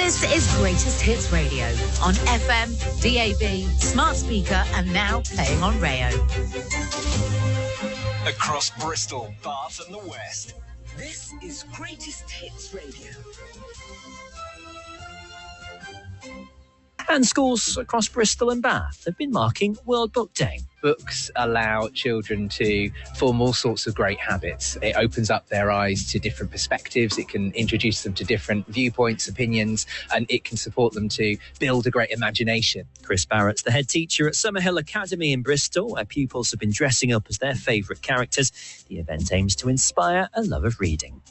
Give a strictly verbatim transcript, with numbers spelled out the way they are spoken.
This is Greatest Hits Radio on F M, D A B, smart speaker, and now playing on Rayo. Across Bristol, Bath and the West, this is Greatest Hits Radio. And schools across Bristol and Bath have been marking World Book Day. Books allow children to form all sorts of great habits. It opens up their eyes to different perspectives. It can introduce them to different viewpoints, opinions, and it can support them to build a great imagination. Chris Barrett's the head teacher at Summerhill Academy in Bristol, where pupils have been dressing up as their favourite characters. The event aims to inspire a love of reading.